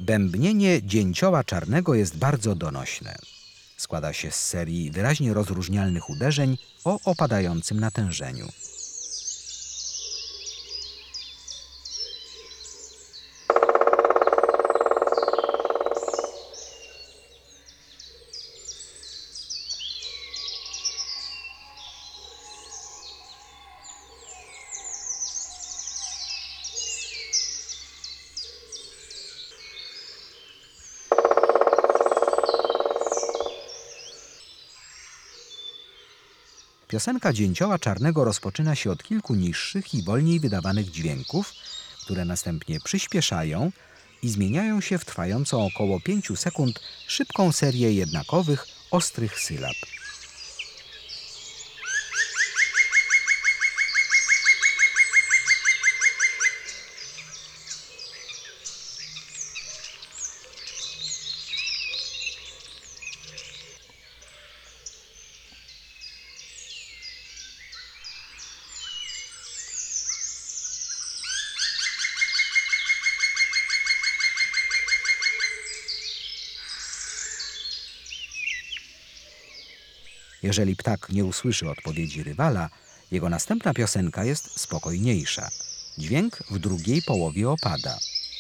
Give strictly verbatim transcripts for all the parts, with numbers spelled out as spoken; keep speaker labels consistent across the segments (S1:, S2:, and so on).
S1: Bębnienie dzięcioła czarnego jest bardzo donośne. Składa się z serii wyraźnie rozróżnialnych uderzeń o opadającym natężeniu. Piosenka dzięcioła czarnego rozpoczyna się od kilku niższych i wolniej wydawanych dźwięków, które następnie przyspieszają i zmieniają się w trwającą około pięciu sekund szybką serię jednakowych, ostrych sylab. Jeżeli ptak nie usłyszy odpowiedzi rywala, jego następna piosenka jest spokojniejsza. Dźwięk w drugiej połowie opada.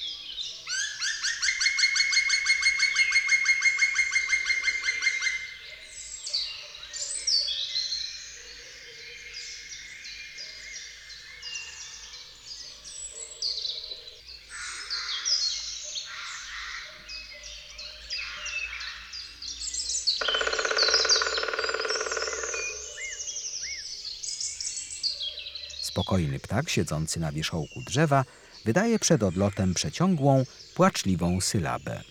S1: Spokojny ptak siedzący na wierzchołku drzewa wydaje przed odlotem przeciągłą, płaczliwą sylabę.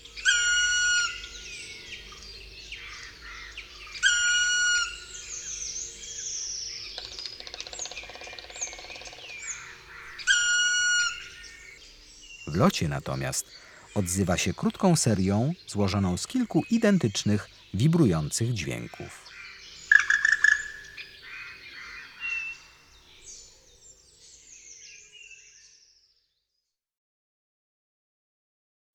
S1: W locie natomiast odzywa się krótką serią złożoną z kilku identycznych, wibrujących dźwięków.